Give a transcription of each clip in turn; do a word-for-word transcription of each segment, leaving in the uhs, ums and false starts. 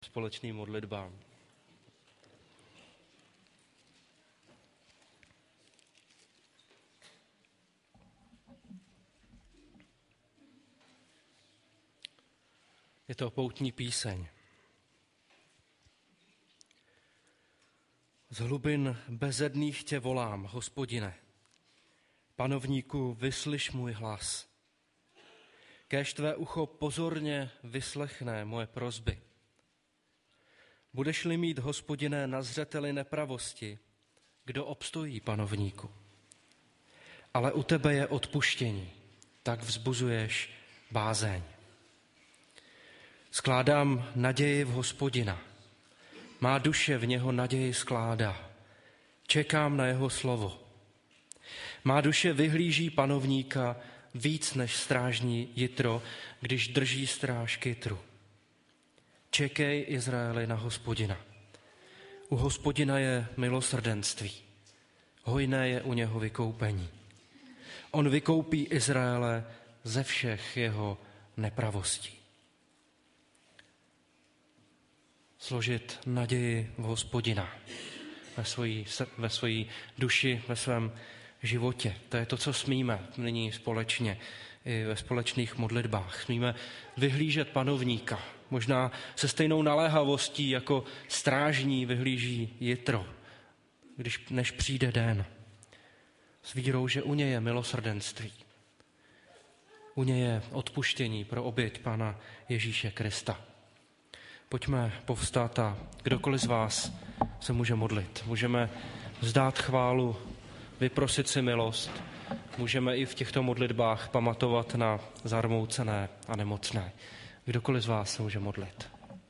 společným modlitbám. Je to poutní píseň. Z hlubin bezedných tě volám, Hospodine. Panovníku, vyslyš můj hlas. Kéž tvé ucho pozorně vyslechne moje prosby. Budeš-li mít, Hospodine, na zřeteli nepravosti, kdo obstojí, panovníku? Ale u tebe je odpuštění, tak vzbuzuješ bázeň. Skládám naději v Hospodina. Má duše v něho naději skládá. Čekám na jeho slovo. Má duše vyhlíží panovníka víc než strážní jitro, když drží stráž kytru. Čekej, Izraeli, na Hospodina. U Hospodina je milosrdenství. Hojné je u něho vykoupení. On vykoupí Izraele ze všech jeho nepravostí. Složit naději v Hospodina ve svojí, ve svojí duši, ve svém životě. To je to, co smíme nyní společně i ve společných modlitbách. Smíme vyhlížet panovníka, možná se stejnou naléhavostí, jako strážní vyhlíží jitro, když, než přijde den. S vírou, že u něj je milosrdenství. U něj je odpuštění pro oběť Pana Ježíše Krista. Pojďme povstat a kdokoliv z vás se může modlit. Můžeme vzdát chválu, vyprosit si milost. Můžeme i v těchto modlitbách pamatovat na zarmoucené a nemocné. Kdokoliv z vás se může modlit.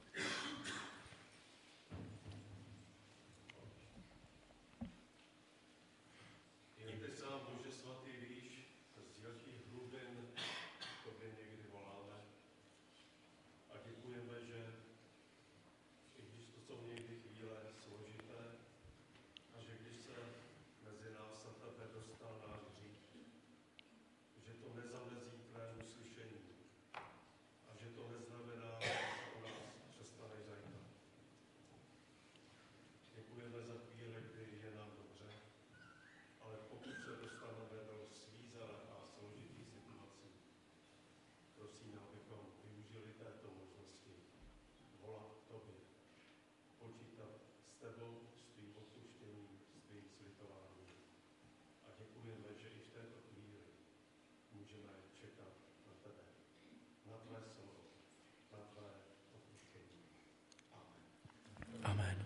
Amen.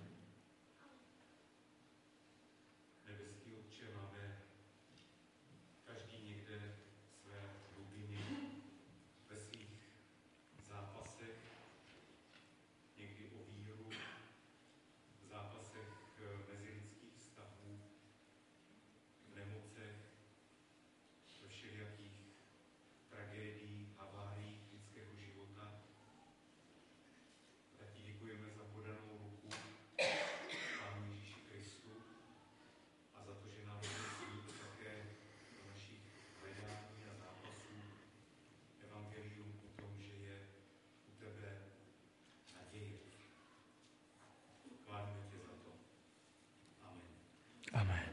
Nebeský Otče, máme každý někde své hlubiny ve svých zápasech, někdy o víru, v zápasech mezilidských vztahů, v nemocech, ve všelijakých tragédiích, haváriích lidského života. Tak ti děkujeme za podanou ruku Pánu Ježíši Kristu a za to, že nám vysvětlí také do našich hledání a zápasů evangelium o tom, že je u tebe naděje. Chválíme tě za to. Amen. Amen.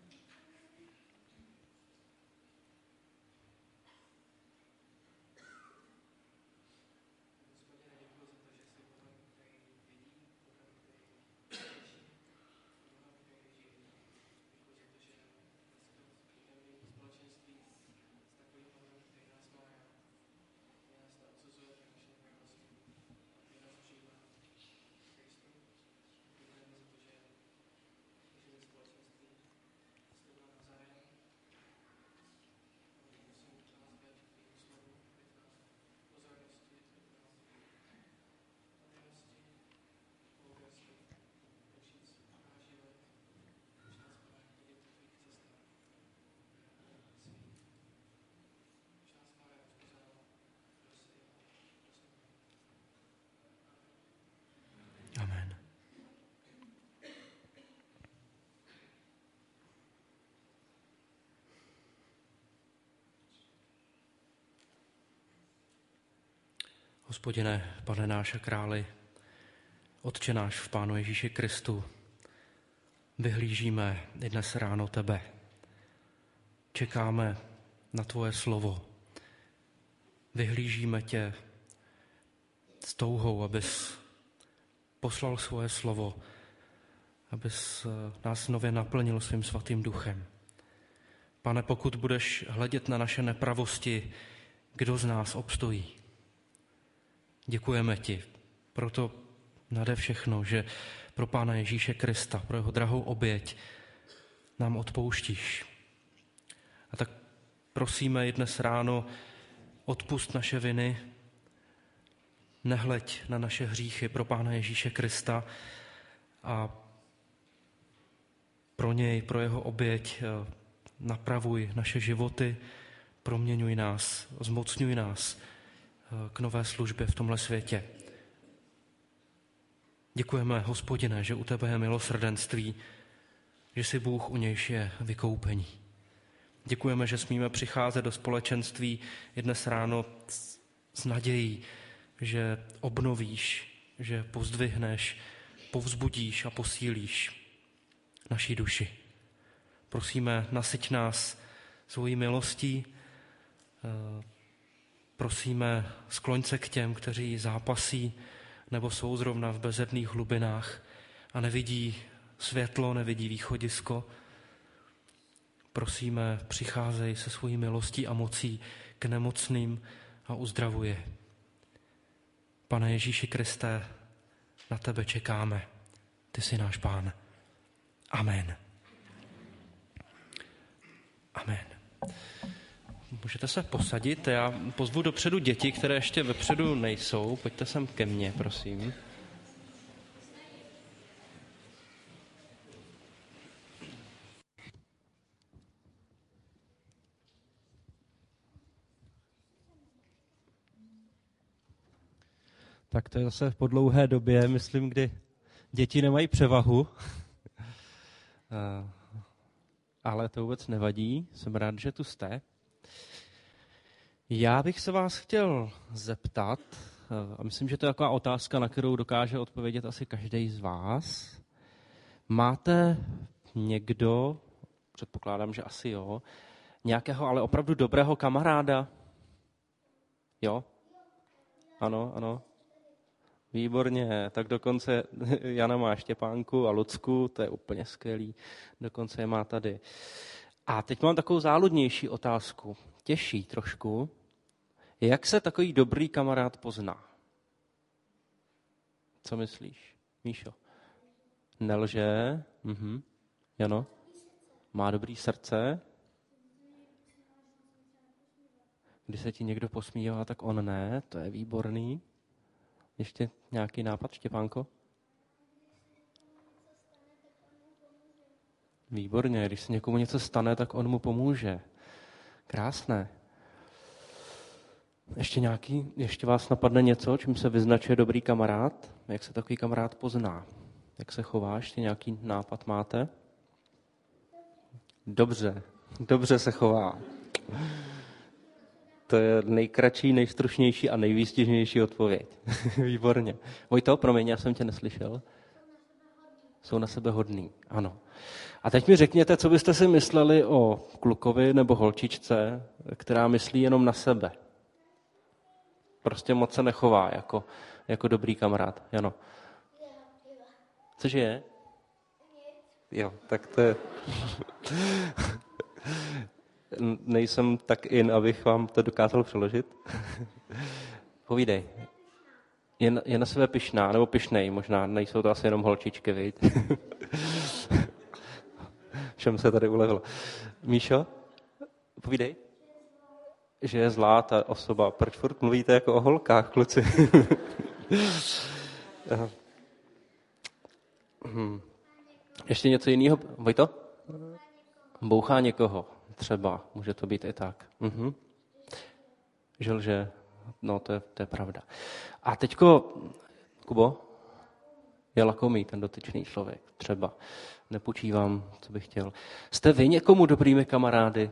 Amen. Hospodine, Pane náš a králi, Otče náš v Pánu Ježíši Kristu, vyhlížíme i dnes ráno tebe. Čekáme na tvoje slovo. Vyhlížíme tě s touhou, abys poslal svoje slovo, abys nás nově naplnil svým svatým duchem. Pane, pokud budeš hledět na naše nepravosti, kdo z nás obstojí? Děkujeme ti proto nade všechno, že pro Pána Ježíše Krista, pro jeho drahou oběť nám odpouštíš. A tak prosíme i dnes ráno, odpusť naše viny, nehleď na naše hříchy pro Pána Ježíše Krista a pro něj, pro jeho oběť napravuj naše životy, proměňuj nás, zmocňuj nás k nové službě v tomhle světě. Děkujeme, Hospodine, že u tebe je milosrdenství, že jsi Bůh, u nějž je vykoupení. Děkujeme, že smíme přicházet do společenství i dnes ráno s nadějí, že obnovíš, že pozdvihneš, povzbudíš a posílíš naší duši. Prosíme, nasyť nás svojí milostí, prosíme, skloň se k těm, kteří zápasí nebo jsou zrovna v bezedných hlubinách a nevidí světlo, nevidí východisko. Prosíme, přicházej se svojí milostí a mocí k nemocným a uzdravuj je. Pane Ježíši Kriste, na tebe čekáme. Ty jsi náš Pán. Amen. Amen. Můžete se posadit. Já pozvu dopředu děti, které ještě vepředu nejsou. Pojďte sem ke mně, prosím. Tak to je zase po dlouhé době, myslím, kdy děti nemají převahu. Ale to vůbec nevadí. Jsem rád, že tu jste. Já bych se vás chtěl zeptat, a myslím, že to je taková otázka, na kterou dokáže odpovědět asi každý z vás. Máte někdo, předpokládám, že asi jo, nějakého ale opravdu dobrého kamaráda? Jo? Ano, ano. Výborně, tak dokonce Jana má Štěpánku a Lucku, to je úplně skvělý, dokonce je má tady. A teď mám takovou záludnější otázku, těžší trošku. Jak se takový dobrý kamarád pozná? Co myslíš, Míšo? Nelže? Mhm. Jano? Má dobrý srdce? Když se ti někdo posmívá, tak on ne, to je výborný. Ještě nějaký nápad, Štěpánko? Výborně, když se někomu něco stane, tak on mu pomůže. Krásné. Ještě nějaký, ještě vás napadne něco, čím se vyznačuje dobrý kamarád? Jak se takový kamarád pozná? Jak se chová? Ještě nějaký nápad máte? Dobře, dobře se chová. To je nejkratší, nejstručnější a nejvýstižnější odpověď. Výborně. Vojto, promiň, já jsem tě neslyšel. Jsou na sebe hodný, ano. A teď mi řekněte, co byste si mysleli o klukovi nebo holčičce, která myslí jenom na sebe. Prostě moc se nechová jako, jako dobrý kamarád. Jano. Cože je? Jo, tak to je... Nejsem tak in, abych vám to dokázal přeložit. Povídej. Je na, je na sebe pyšná, nebo pyšnej možná. Nejsou to asi jenom holčičky, viď? Všem se tady ulevilo. Míšo, povídej. Že je zlá ta osoba. Proč furt mluvíte jako o holkách, kluci? Ještě něco jiného? Vojto? Bouchá někoho. Třeba, může to být i tak. Mhm. Že lže, no to je, to je pravda. A teďko, Kubo, je lakomý ten dotyčný člověk, třeba. Nepočívám, co bych chtěl. Jste vy někomu dobrými kamarády?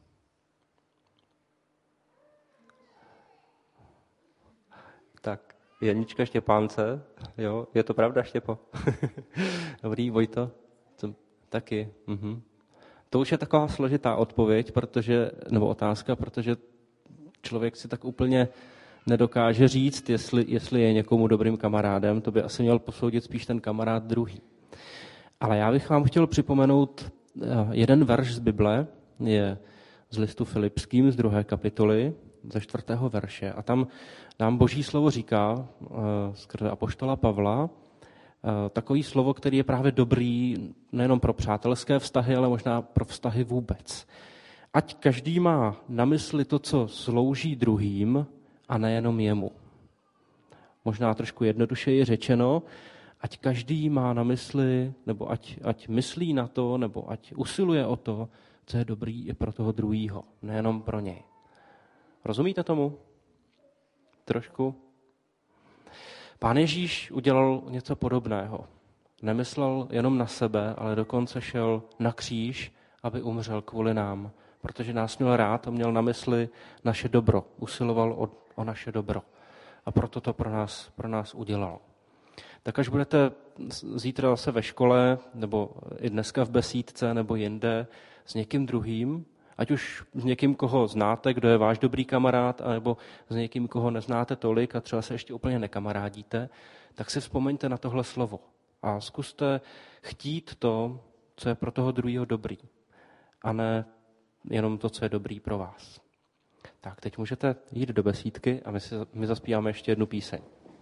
Tak, Janička Štěpánce, jo, je to pravda, Štěpo? Dobrý, Vojto? Co? Taky. Mhm. To už je taková složitá odpověď, protože, nebo otázka, protože člověk si tak úplně nedokáže říct, jestli, jestli je někomu dobrým kamarádem, to by asi měl posoudit spíš ten kamarád druhý. Ale já bych vám chtěl připomenout jeden verš z Bible, je z listu Filipským z druhé kapitoly, ze čtvrtého verše. A tam nám Boží slovo říká, skrze apoštola Pavla, takový slovo, který je právě dobrý nejenom pro přátelské vztahy, ale možná pro vztahy vůbec. Ať každý má na mysli to, co slouží druhým, a nejenom jemu. Možná trošku jednodušeji řečeno, ať každý má na mysli, nebo ať, ať myslí na to, nebo ať usiluje o to, co je dobrý i pro toho druhýho, nejenom pro něj. Rozumíte tomu? Trošku? Pán Ježíš udělal něco podobného. Nemyslel jenom na sebe, ale dokonce šel na kříž, aby umřel kvůli nám, protože nás měl rád a měl na mysli naše dobro. Usiloval o, o naše dobro. A proto to pro nás, pro nás udělal. Tak až budete zítra zase ve škole, nebo i dneska v besídce, nebo jinde, s někým druhým, ať už s někým, koho znáte, kdo je váš dobrý kamarád, anebo s někým, koho neznáte tolik a třeba se ještě úplně nekamarádíte, tak si vzpomeňte na tohle slovo a zkuste chtít to, co je pro toho druhého dobrý, a ne jenom to, co je dobrý pro vás. Tak, teď můžete jít do besídky a my, si, my zaspíváme ještě jednu píseň.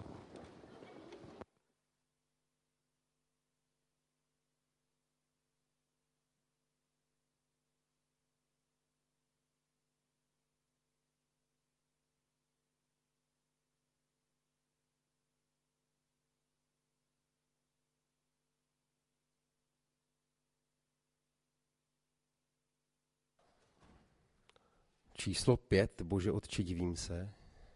Číslo pět, Bože Otče, divím se.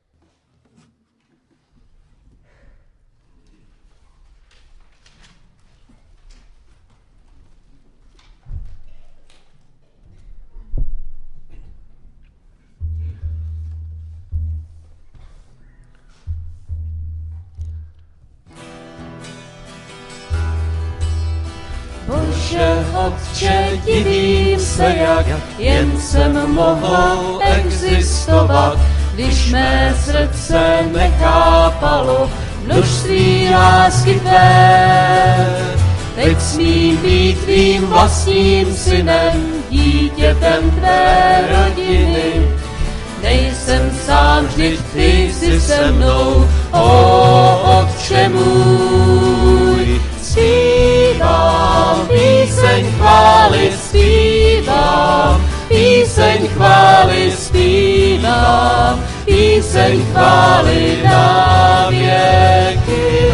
Bože Otče, divím se, jak jen jsem mohl existovat, když mé srdce nechápalo množství lásky tvé. Teď smím být tvým vlastním synem, dítětem tvé rodiny. Nejsem sám, vždyť ty jsi se mnou, o Otče můj. Zpívám píseň chvály, zpívám píseň chvály, zpívám píseň chvály na věky.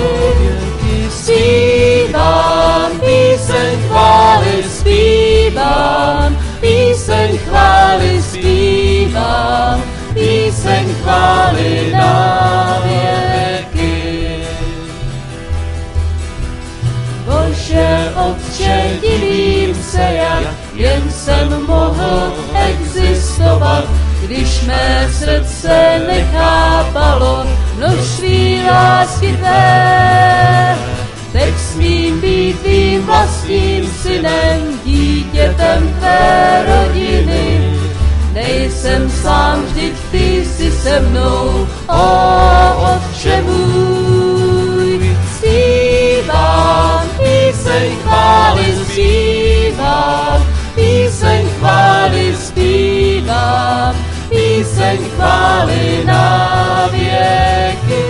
Zpívám píseň chvály, zpívám píseň chvály, zpívám píseň chvály na věky. Bože Otče, divím se, jak jen jsem mohl existovat, když mé srdce nechápalo množství lásky tvé. Teď smím být tvým vlastním synem, dítětem tvé rodiny. Nejsem sám, vždyť ty jsi se mnou, o Otče můj. Zpívám píseň chvály, zpívám píseň chvály, zpívám píseň chvály na věky.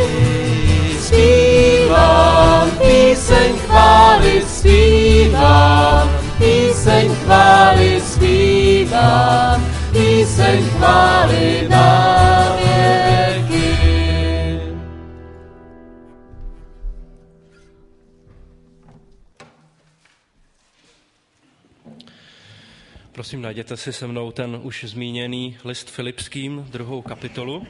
Zpívám píseň chvály, zpívám píseň chvály, zpívám píseň chvály na věky. Prosím, najděte si se mnou ten už zmíněný list Filipským, druhou kapitolu.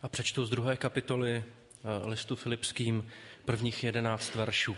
A přečtu z druhé kapitoly listu Filipským prvních jedenáct veršů.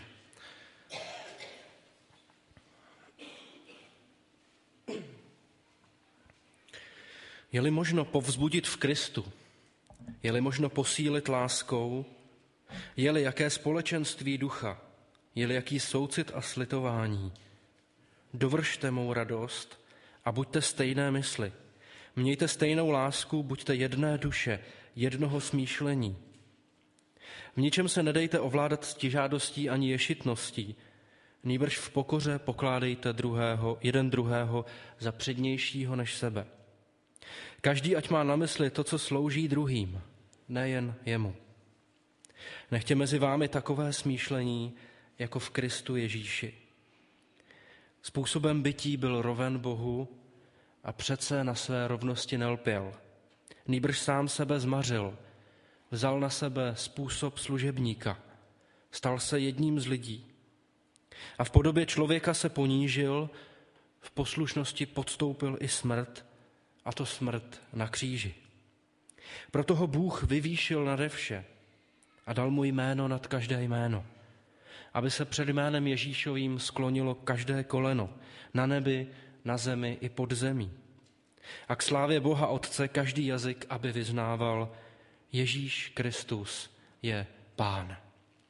Je-li možno povzbudit v Kristu, je-li možno posílit láskou, je-li jaké společenství ducha, je-li jaký soucit a slitování, dovršte mou radost a buďte stejné mysli. Mějte stejnou lásku, buďte jedné duše, jednoho smýšlení. V ničem se nedejte ovládat ctižádostí ani ješitností, nýbrž v pokoře pokládejte druhého, jeden druhého za přednějšího než sebe. Každý ať má na mysli to, co slouží druhým, nejen jemu. Nechtě mezi vámi takové smýšlení, jako v Kristu Ježíši. Způsobem bytí byl roven Bohu a přece na své rovnosti nelpěl. Nýbrž sám sebe zmařil, vzal na sebe způsob služebníka, stal se jedním z lidí a v podobě člověka se ponížil, v poslušnosti podstoupil i smrt, a to smrt na kříži. Proto ho Bůh vyvýšil nade vše a dal mu jméno nad každé jméno, aby se před jménem Ježíšovým sklonilo každé koleno, na nebi, na zemi i pod zemí. A k slávě Boha Otce každý jazyk, aby vyznával, Ježíš Kristus je Pán.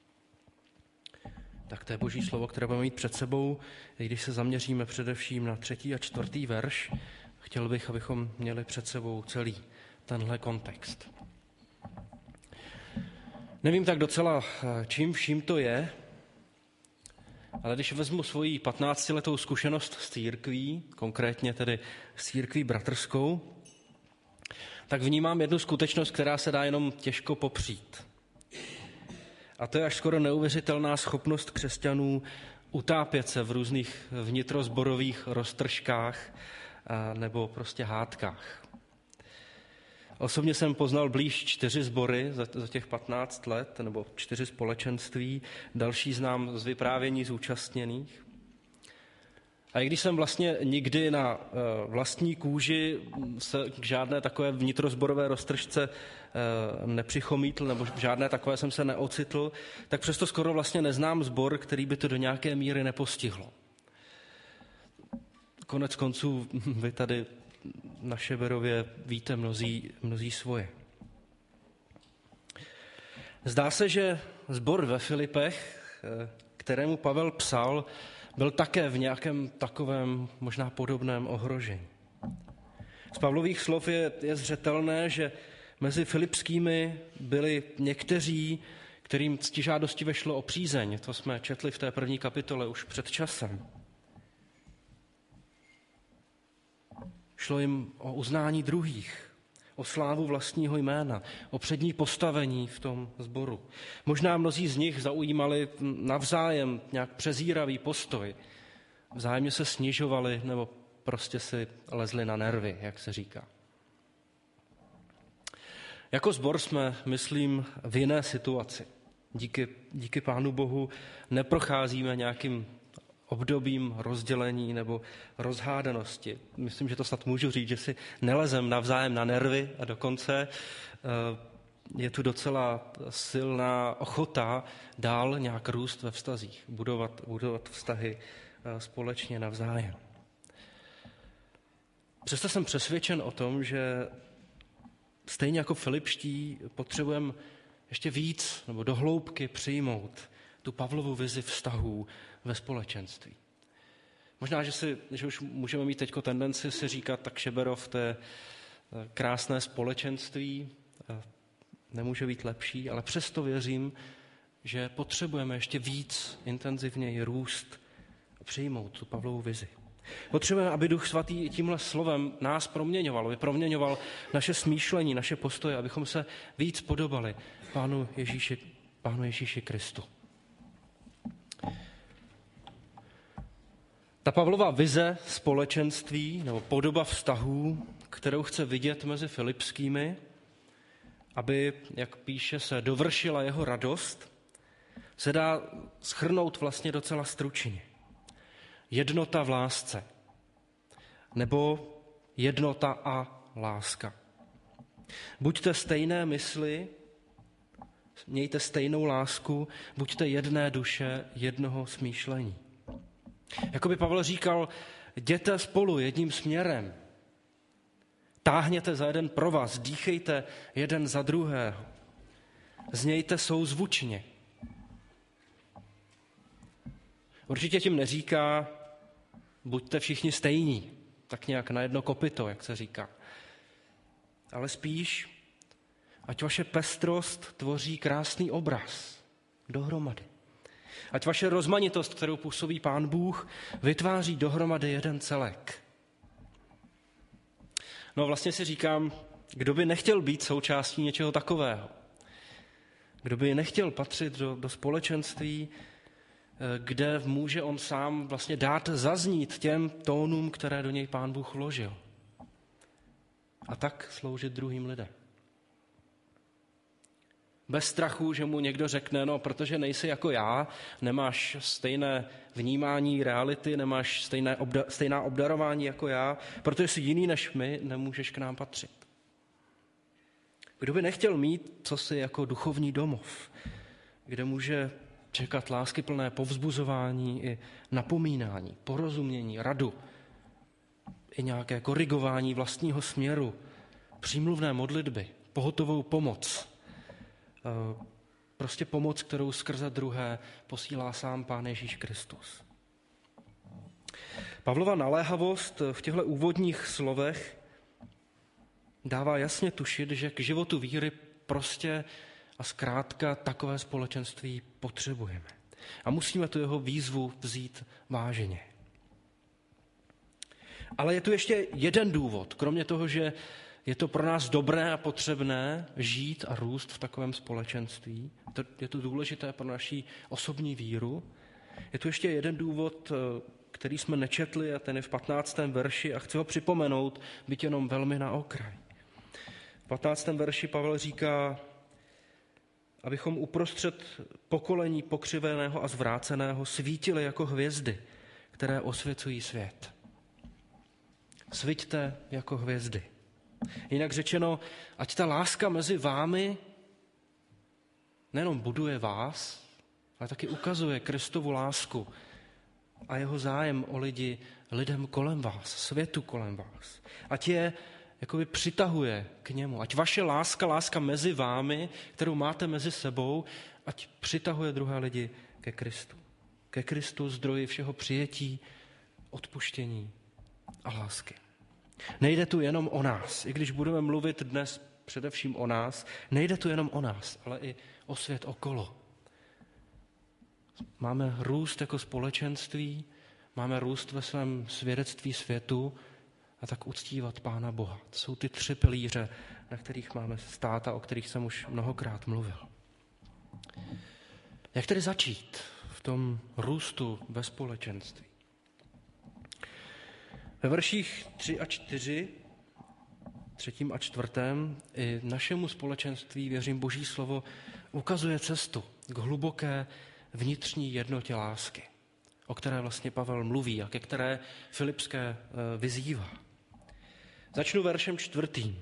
Tak to je Boží slovo, které budeme mít před sebou. Když se zaměříme především na třetí a čtvrtý verš, chtěl bych, abychom měli před sebou celý tenhle kontext. Nevím tak docela, čím vším to je, ale když vezmu svoji patnáctiletou zkušenost s církví, konkrétně tedy s církví bratrskou, tak vnímám jednu skutečnost, která se dá jenom těžko popřít. A to je až skoro neuvěřitelná schopnost křesťanů utápět se v různých vnitrozborových roztržkách nebo prostě hádkách. Osobně jsem poznal blíž čtyři sbory za, za těch patnáct let, nebo čtyři společenství, další znám z vyprávění zúčastněných. A i když jsem vlastně nikdy na uh, vlastní kůži se k žádné takové vnitrozborové roztržce uh, nepřichomítl, nebo v žádné takové jsem se neocitl, tak přesto skoro vlastně neznám sbor, který by to do nějaké míry nepostihlo. Konec konců vy tady na Šeberově víte mnozí, mnozí svoje. Zdá se, že sbor ve Filipech, kterému Pavel psal, byl také v nějakém takovém možná podobném ohrožení. Z Pavlových slov je, je zřetelné, že mezi filipskými byli někteří, kterým ctižádostivě šlo o přízeň. To jsme četli v té první kapitole už před časem. Šlo jim o uznání druhých, o slávu vlastního jména, o přední postavení v tom sboru. Možná mnozí z nich zaujímali navzájem nějak přezíravý postoj. Vzájemně se snižovali nebo prostě si lezli na nervy, jak se říká. Jako sbor jsme, myslím, v jiné situaci. Díky, díky Pánu Bohu neprocházíme nějakým obdobím rozdělení nebo rozhádanosti. Myslím, že to snad můžu říct, že si nelezem navzájem na nervy a dokonce je tu docela silná ochota dál nějak růst ve vztazích, budovat, budovat vztahy společně navzájem. Přesto jsem přesvědčen o tom, že stejně jako filipští potřebujeme ještě víc nebo do hloubky přijmout tu Pavlovu vizi vztahů ve společenství. Možná, že, si, že už můžeme mít teď tendenci si říkat, tak Šeberov, to je krásné společenství, nemůže být lepší, ale přesto věřím, že potřebujeme ještě víc intenzivněji růst a přijmout tu Pavlovu vizi. Potřebujeme, aby Duch Svatý tímhle slovem nás proměňoval, aby proměňoval naše smýšlení, naše postoje, abychom se víc podobali Pánu Ježíši, Pánu Ježíši Kristu. Ta Pavlova vize společenství nebo podoba vztahů, kterou chce vidět mezi filipskými, aby, jak píše, se dovršila jeho radost, se dá shrnout vlastně docela stručně. Jednota v lásce nebo jednota a láska. Buďte stejné mysli, mějte stejnou lásku, buďte jedné duše, jednoho smýšlení. Jako by Pavel říkal, jděte spolu jedním směrem. Táhněte za jeden provaz, dýchejte jeden za druhého. Znějte souzvučně. Určitě tím neříká, buďte všichni stejní, tak nějak na jedno kopyto, jak se říká. Ale spíš, ať vaše pestrost tvoří krásný obraz dohromady. Ať vaše rozmanitost, kterou působí Pán Bůh, vytváří dohromady jeden celek. No vlastně si říkám, kdo by nechtěl být součástí něčeho takového? Kdo by nechtěl patřit do, do společenství, kde může on sám vlastně dát zaznít těm tónům, které do něj Pán Bůh vložil. A tak sloužit druhým lidem. Bez strachu, že mu někdo řekne, no protože nejsi jako já, nemáš stejné vnímání reality, nemáš stejné obda- stejná obdarování jako já, protože jsi jiný než my, nemůžeš k nám patřit. Kdo by nechtěl mít cosi jako duchovní domov, kde může čekat láskyplné povzbuzování i napomínání, porozumění, radu, i nějaké korigování vlastního směru, přímluvné modlitby, pohotovou pomoc, prostě pomoc, kterou skrze druhé posílá sám Pán Ježíš Kristus. Pavlova naléhavost v těchto úvodních slovech dává jasně tušit, že k životu víry prostě a zkrátka takové společenství potřebujeme. A musíme tu jeho výzvu vzít vážně. Ale je tu ještě jeden důvod, kromě toho, že je to pro nás dobré a potřebné žít a růst v takovém společenství. Je to důležité pro naši osobní víru. Je tu ještě jeden důvod, který jsme nečetli, a ten je v patnáctém verši a chci ho připomenout, byť jenom velmi na okraj. V patnáctém verši Pavel říká, abychom uprostřed pokolení pokřiveného a zvráceného svítili jako hvězdy, které osvěcují svět. Sviťte jako hvězdy. Jinak řečeno, ať ta láska mezi vámi nejenom buduje vás, ale taky ukazuje Kristovu lásku a jeho zájem o lidi, lidem kolem vás, světu kolem vás. Ať je jakoby přitahuje k němu. Ať vaše láska, láska mezi vámi, kterou máte mezi sebou, ať přitahuje druhé lidi ke Kristu. Ke Kristu, zdroji všeho přijetí, odpuštění a lásky. Nejde tu jenom o nás, i když budeme mluvit dnes především o nás, nejde tu jenom o nás, ale i o svět okolo. Máme růst jako společenství, máme růst ve svém svědectví světu a tak uctívat Pána Boha. To jsou ty tři pilíře, na kterých máme stát a o kterých jsem už mnohokrát mluvil. Jak tedy začít v tom růstu ve společenství? Ve verších tři a čtyři, třetím a čtvrtém, i našemu společenství, věřím, Boží slovo ukazuje cestu k hluboké vnitřní jednotě lásky, o které vlastně Pavel mluví a ke které Filipské vyzývá. Začnu veršem čtvrtým.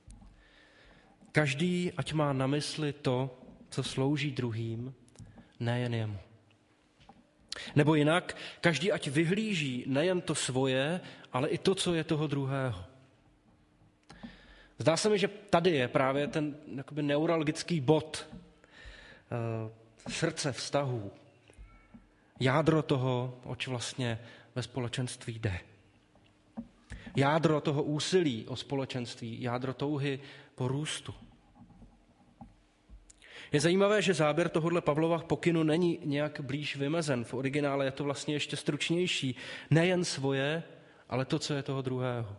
Každý, ať má na mysli to, co slouží druhým, nejen jemu. Nebo jinak, každý ať vyhlíží nejen to svoje, ale i to, co je toho druhého. Zdá se mi, že tady je právě ten jakoby neuralgický bod e, srdce vztahů. Jádro toho, oč vlastně ve společenství jde. Jádro toho úsilí o společenství, jádro touhy po růstu. Je zajímavé, že záběr tohohle Pavlova pokynu není nějak blíž vymezen. V originále je to vlastně ještě stručnější. Nejen svoje, ale to, co je toho druhého.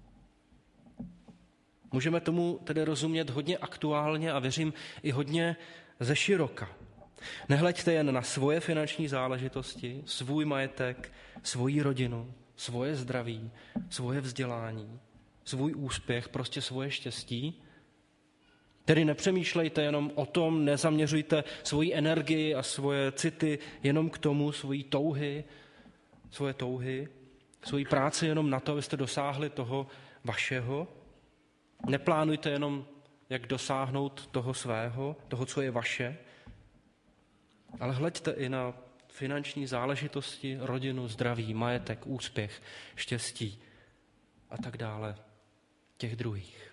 Můžeme tomu tedy rozumět hodně aktuálně a věřím i hodně ze široka. Nehleďte jen na svoje finanční záležitosti, svůj majetek, svoji rodinu, svoje zdraví, svoje vzdělání, svůj úspěch, prostě svoje štěstí. Tedy nepřemýšlejte jenom o tom, nezaměřujte svoji energii a svoje city jenom k tomu, svoji touhy, svoje touhy, svoji práci jenom na to, abyste dosáhli toho vašeho. Neplánujte jenom jak dosáhnout toho svého, toho, co je vaše, ale hleďte i na finanční záležitosti, rodinu, zdraví, majetek, úspěch, štěstí a tak dále těch druhých.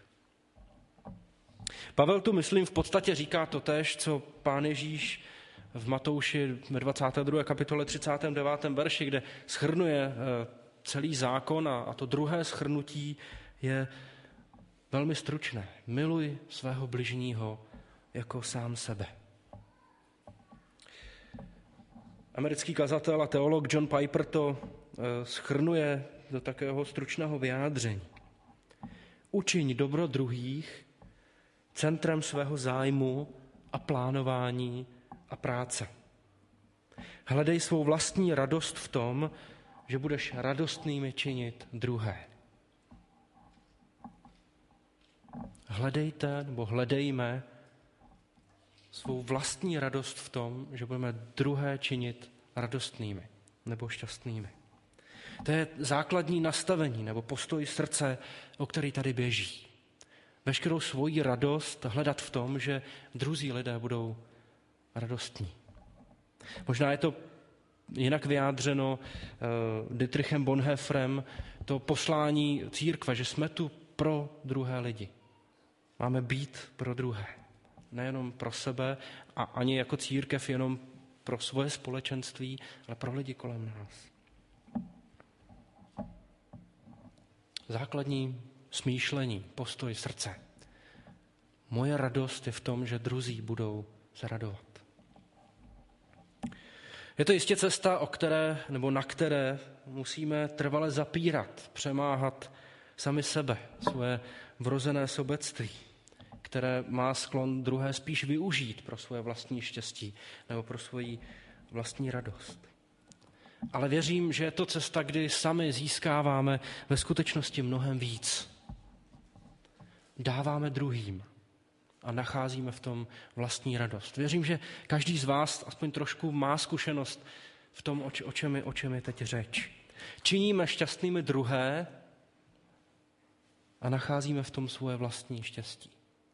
Pavel tu, myslím, v podstatě říká totéž, co Pán Ježíš v Matouši ve dvacáté druhé kapitole třicátém devátém verši, kde shrnuje celý zákon a to druhé shrnutí je velmi stručné. Miluj svého bližního jako sám sebe. Americký kazatel a teolog John Piper to shrnuje do takového stručného vyjádření. Učiň dobro druhých centrem svého zájmu a plánování a práce. Hledej svou vlastní radost v tom, že budeš radostnými činit druhé. Hledejte nebo hledejme svou vlastní radost v tom, že budeme druhé činit radostnými nebo šťastnými. To je základní nastavení nebo postoj srdce, o který tady běží. Veškerou svoji radost hledat v tom, že druzí lidé budou radostní. Možná je to jinak vyjádřeno uh, Dietrichem Bonhoefferem, to poslání církve, že jsme tu pro druhé lidi. Máme být pro druhé. Nejenom pro sebe a ani jako církev jenom pro svoje společenství, ale pro lidi kolem nás. Základní smýšlení, postoj srdce. Moje radost je v tom, že druzí budou se radovat. Je to jistě cesta, o které, nebo na které musíme trvale zapírat, přemáhat sami sebe, svoje vrozené sobectví, které má sklon druhé spíš využít pro svoje vlastní štěstí nebo pro svoji vlastní radost. Ale věřím, že je to cesta, kdy sami získáváme ve skutečnosti mnohem víc. Dáváme druhým a nacházíme v tom vlastní radost. Věřím, že každý z vás aspoň trošku má zkušenost v tom, o čem je, o čem je teď řeč. Činíme šťastnými druhé a nacházíme v tom svoje vlastní štěstí.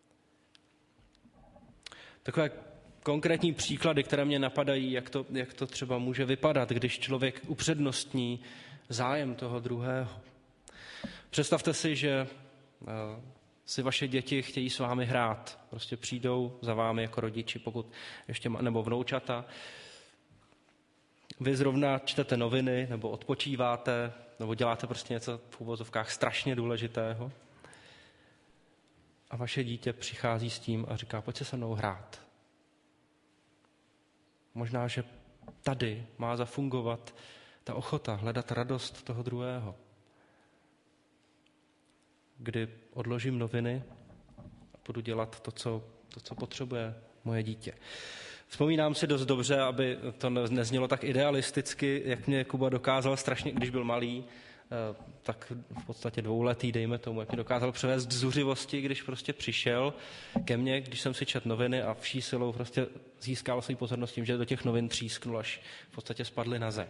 Takové konkrétní příklady, které mě napadají, jak to, jak to třeba může vypadat, když člověk upřednostní zájem toho druhého. Představte si, že si vaše děti chtějí s vámi hrát. Prostě přijdou za vámi jako rodiči, pokud ještě má, nebo vnoučata. Vy zrovna čtete noviny, nebo odpočíváte, nebo děláte prostě něco v uvozovkách strašně důležitého. A vaše dítě přichází s tím a říká, pojď se se mnou hrát. Možná, že tady má zafungovat ta ochota hledat radost toho druhého. Kdy odložím noviny a budu dělat to, co, to, co potřebuje moje dítě. Vzpomínám si dost dobře, aby to neznělo tak idealisticky, jak mě Kuba dokázal strašně, když byl malý, tak v podstatě dvouletý, dejme tomu, jak mě dokázal převést k zuřivosti, když prostě přišel ke mně, když jsem si četl noviny a vší silou prostě získal svou pozornost tím, že do těch novin třísknul, až v podstatě spadly na zem.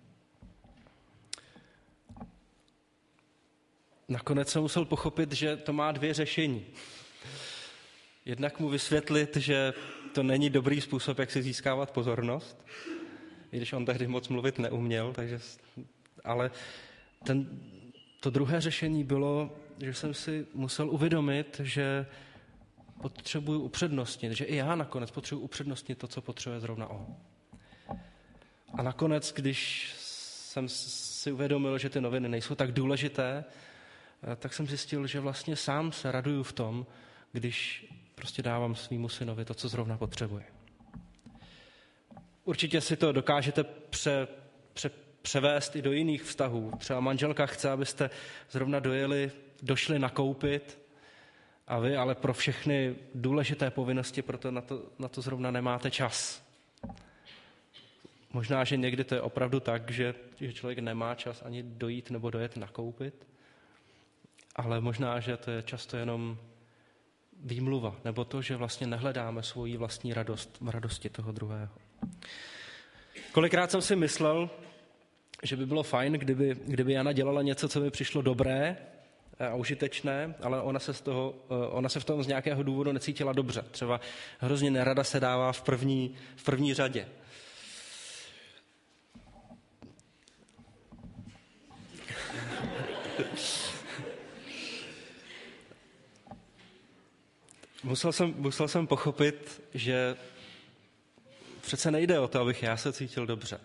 Nakonec jsem musel pochopit, že to má dvě řešení. Jednak mu vysvětlit, že to není dobrý způsob, jak si získávat pozornost, i když on tehdy moc mluvit neuměl, takže, ale ten, to druhé řešení bylo, že jsem si musel uvědomit, že potřebuji upřednostnit, že i já nakonec potřebuji upřednostnit to, co potřebuje zrovna on. A nakonec, když jsem si uvědomil, že ty noviny nejsou tak důležité, tak jsem zjistil, že vlastně sám se raduju v tom, když prostě dávám svýmu synovi to, co zrovna potřebuje. Určitě si to dokážete pře, pře, převést i do jiných vztahů. Třeba manželka chce, abyste zrovna dojeli, došli nakoupit a vy ale pro všechny důležité povinnosti, proto na to, na to zrovna nemáte čas. Možná, že někdy to je opravdu tak, že, že člověk nemá čas ani dojít nebo dojet nakoupit, ale možná, že to je často jenom výmluva, nebo to, že vlastně nehledáme svoji vlastní radost v radosti toho druhého. Kolikrát jsem si myslel, že by bylo fajn, kdyby, kdyby Jana dělala něco, co mi přišlo dobré, a užitečné, ale ona se, z toho, ona se v tom z nějakého důvodu necítila dobře. Třeba hrozně nerada se dává v první, v první řadě. Musel jsem, musel jsem pochopit, že přece nejde o to, abych já se cítil dobře.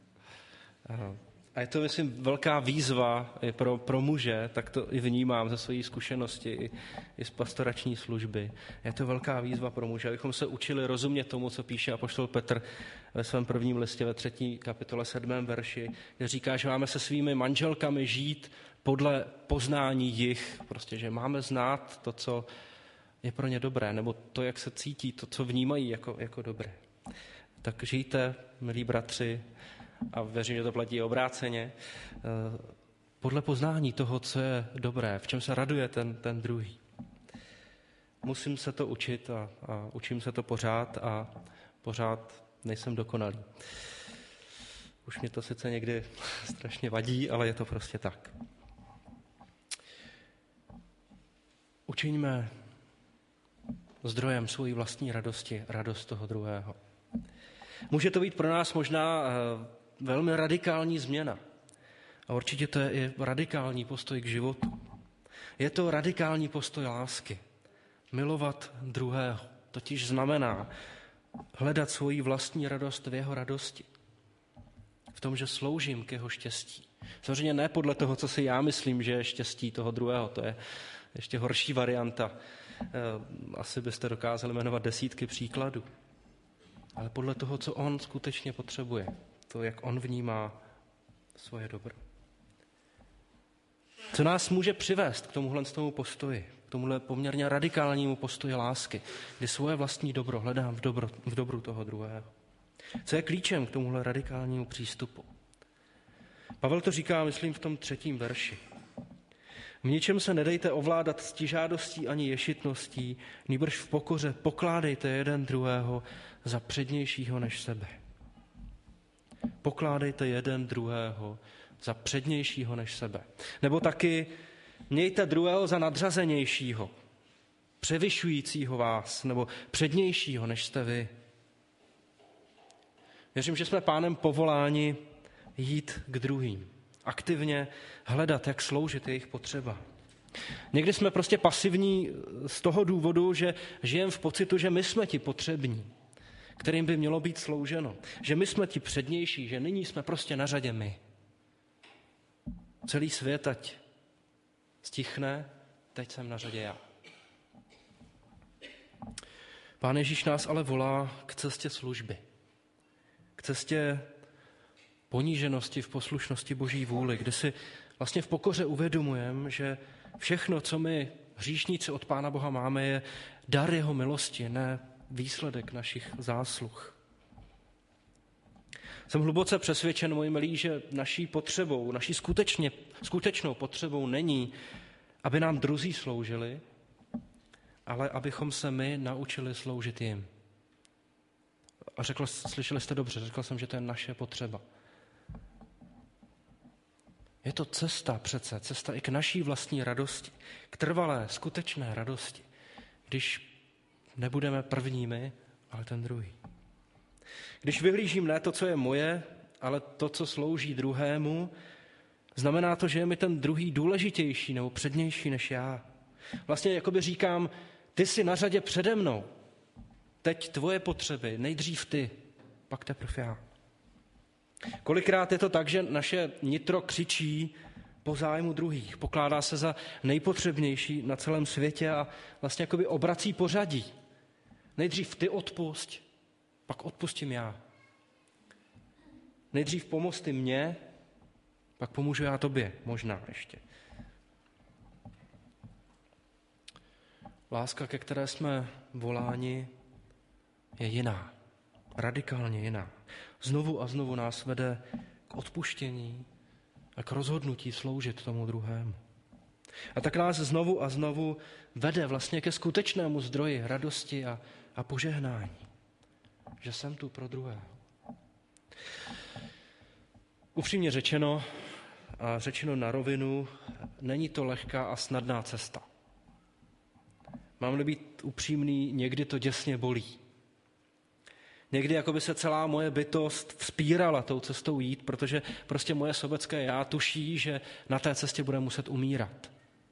A je to, myslím, velká výzva i pro, pro muže, tak to i vnímám ze své zkušenosti, i, i z pastorační služby. Je to velká výzva pro muže, abychom se učili rozumět tomu, co píše apoštol Petr ve svém prvním listě ve třetí kapitole sedmém verši, kde říká, že máme se svými manželkami žít podle poznání jich, prostě, že máme znát to, co je pro ně dobré, nebo to, jak se cítí, to, co vnímají jako, jako dobré. Tak žijte, milí bratři, a věřím, že to platí obráceně, podle poznání toho, co je dobré, v čem se raduje ten, ten druhý. Musím se to učit a, a učím se to pořád a pořád nejsem dokonalý. Už mě to sice někdy strašně vadí, ale je to prostě tak. Učiňme zdrojem svojí vlastní radosti radost toho druhého. Může to být pro nás možná velmi radikální změna. A určitě to je i radikální postoj k životu. Je to radikální postoj lásky. Milovat druhého. Totiž znamená hledat svoji vlastní radost v jeho radosti. V tom, že sloužím k jeho štěstí. Samozřejmě ne podle toho, co si já myslím, že je štěstí toho druhého. To je ještě horší varianta. Asi byste dokázali jmenovat desítky příkladů. Ale podle toho, co on skutečně potřebuje. To, jak on vnímá svoje dobro. Co nás může přivést k tomuhle tomu postoji, k tomuhle poměrně radikálnímu postoji lásky, kdy svoje vlastní dobro hledám v, dobro, v dobru toho druhého. Co je klíčem k tomuhle radikálnímu přístupu? Pavel to říká, myslím, v tom třetím verši. V ničem se nedejte ovládat ctižádostí ani ješitností, nýbrž v pokoře pokládejte jeden druhého za přednějšího než sebe. Pokládejte jeden druhého za přednějšího než sebe. Nebo taky mějte druhého za nadřazenějšího, převyšujícího vás, nebo přednějšího než jste vy. Věřím, že jsme Pánem povoláni jít k druhým. Aktivně hledat, jak sloužit jejich potřeba. Někdy jsme prostě pasivní z toho důvodu, že žijeme v pocitu, že my jsme ti potřební, kterým by mělo být slouženo. Že my jsme ti přednější, že nyní jsme prostě na řadě my. Celý svět ať stichne, teď jsem na řadě já. Pán Ježíš nás ale volá k cestě služby. K cestě poníženosti v poslušnosti Boží vůli, kde si vlastně v pokoře uvědomujeme, že všechno, co my hříšníci od Pána Boha máme, je dar jeho milosti, ne výsledek našich zásluh. Jsem hluboce přesvědčen, moji milí, že naší potřebou, naší skutečně, skutečnou potřebou není, aby nám druzí sloužili, ale abychom se my naučili sloužit jim. A řekl, slyšeli jste dobře, řekl jsem, že to je naše potřeba. Je to cesta přece, cesta i k naší vlastní radosti, k trvalé, skutečné radosti, když nebudeme prvními, ale ten druhý. Když vyhlížím ne to, co je moje, ale to, co slouží druhému, znamená to, že je mi ten druhý důležitější nebo přednější než já. Vlastně jakoby říkám, ty jsi na řadě přede mnou, teď tvoje potřeby, nejdřív ty, pak teprve já. Kolikrát je to tak, že naše nitro křičí po zájmu druhých, pokládá se za nejpotřebnější na celém světě a vlastně jakoby obrací pořadí. Nejdřív ty odpusť, pak odpustím já. Nejdřív pomoz ty mě, pak pomůžu já tobě, možná ještě. Láska, ke které jsme voláni, je jiná, radikálně jiná. Znovu a znovu nás vede k odpuštění a k rozhodnutí sloužit tomu druhému. A tak nás znovu a znovu vede vlastně ke skutečnému zdroji radosti a, a požehnání. Že jsem tu pro druhého. Upřímně řečeno, a řečeno na rovinu, není to lehká a snadná cesta. Mám-li být upřímný, někdy to děsně bolí. Někdy jako by se celá moje bytost vzpírala tou cestou jít, protože prostě moje sobecké já tuší, že na té cestě bude muset umírat.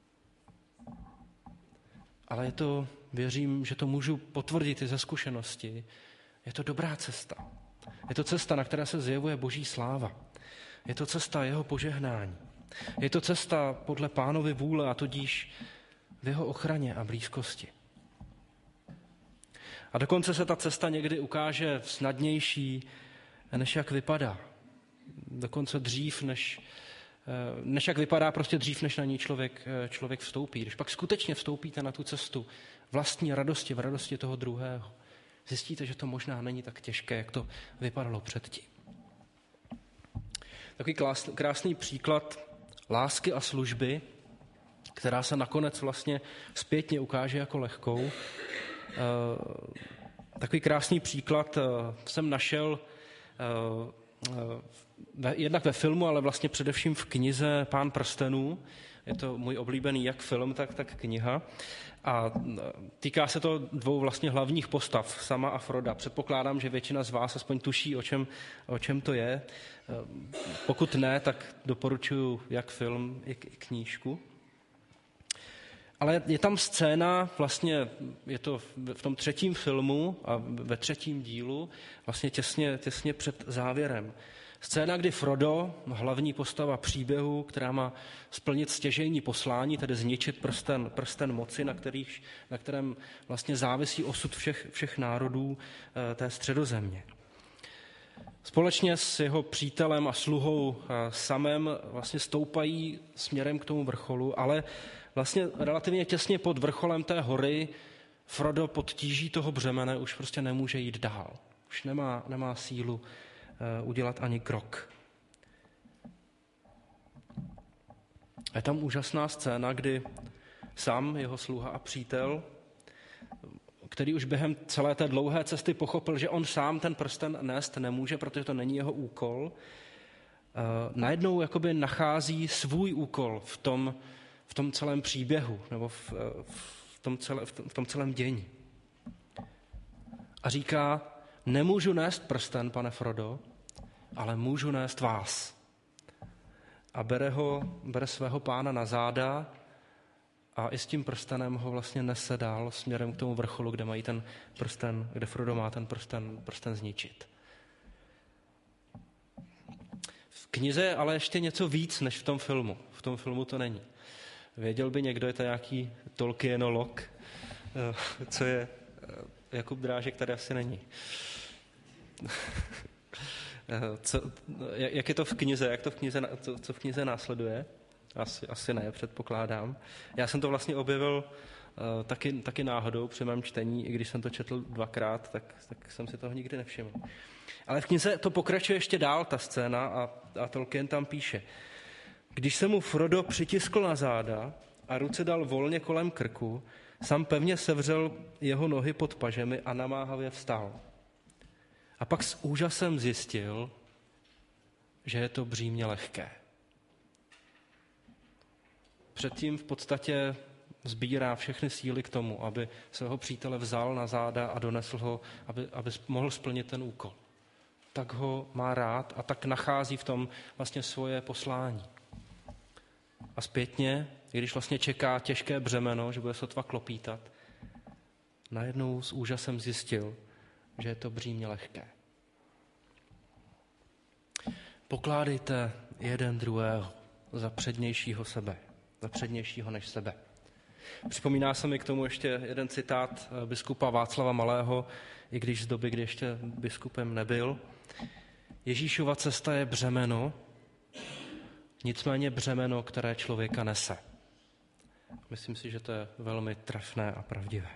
Ale je to, věřím, že to můžu potvrdit i ze zkušenosti, je to dobrá cesta. Je to cesta, na které se zjevuje Boží sláva. Je to cesta jeho požehnání. Je to cesta podle Pánovy vůle a tudíž v jeho ochraně a blízkosti. A dokonce se ta cesta někdy ukáže snadnější, než jak vypadá. Dokonce dřív, než, než jak vypadá, prostě dřív, než na ní člověk, člověk vstoupí. Když pak skutečně vstoupíte na tu cestu vlastní radosti, v radosti toho druhého, zjistíte, že to možná není tak těžké, jak to vypadalo předtím. Takový krásný příklad lásky a služby, která se nakonec vlastně zpětně ukáže jako lehkou. Takový krásný příklad jsem našel jednak ve filmu, ale vlastně především v knize Pán prstenů. Je to můj oblíbený jak film, tak, tak kniha. A týká se to dvou vlastně hlavních postav, Sama a Froda. Předpokládám, že většina z vás aspoň tuší, o čem, o čem to je. Pokud ne, tak doporučuji jak film, i knížku. Ale je tam scéna, vlastně je to v tom třetím filmu a ve třetím dílu, vlastně těsně, těsně před závěrem. Scéna, kdy Frodo, hlavní postava příběhu, která má splnit stěžejní poslání, tedy zničit prsten, prsten moci, na, kterých, na kterém vlastně závisí osud všech, všech národů té středozemě. Společně s jeho přítelem a sluhou Samem vlastně stoupají směrem k tomu vrcholu, ale vlastně relativně těsně pod vrcholem té hory Frodo pod tíží toho břemene už prostě nemůže jít dál. Už nemá, nemá sílu udělat ani krok. Je tam úžasná scéna, kdy Sam, jeho sluha a přítel, který už během celé té dlouhé cesty pochopil, že on sám ten prsten nést nemůže, protože to není jeho úkol, najednou jakoby nachází svůj úkol v tom, v tom celém příběhu nebo v, v, tom celé, v tom celém dění. A říká, nemůžu nést prsten, pane Frodo, ale můžu nést vás. A bere ho, bere svého pána na záda a i s tím prstenem ho vlastně nese dál směrem k tomu vrcholu, kde mají ten prsten, kde Frodo má ten prsten, prsten zničit. V knize je ale ještě něco víc než v tom filmu. V tom filmu to není. Věděl by někdo, je to nějaký Tolkienolog, co je Jakub Drážek, tady asi není. Co, jak je to v knize, jak to v knize, co, co v knize následuje? Asi, asi ne, předpokládám. Já jsem to vlastně objevil uh, taky, taky náhodou při mém čtení, i když jsem to četl dvakrát, tak, tak jsem si toho nikdy nevšiml. Ale v knize to pokračuje ještě dál, ta scéna, a, a Tolkien tam píše. Když se mu Frodo přitiskl na záda a ruce dal volně kolem krku, Sam pevně sevřel jeho nohy pod pažemi a namáhavě vstal. A pak s úžasem zjistil, že je to břímě lehké. Předtím v podstatě sbírá všechny síly k tomu, aby svého přítele vzal na záda a donesl ho, aby, aby mohl splnit ten úkol. Tak ho má rád a tak nachází v tom vlastně svoje poslání. A zpětně, i když vlastně čeká těžké břemeno, že bude sotva klopítat, najednou s úžasem zjistil, že je to břímě lehké. Pokládejte jeden druhého za přednějšího sebe, za přednějšího než sebe. Připomíná se mi k tomu ještě jeden citát biskupa Václava Malého, i když z doby, kdy ještě biskupem nebyl. Ježíšova cesta je břemeno, nicméně břemeno, které člověka nese. Myslím si, že to je velmi trefné a pravdivé.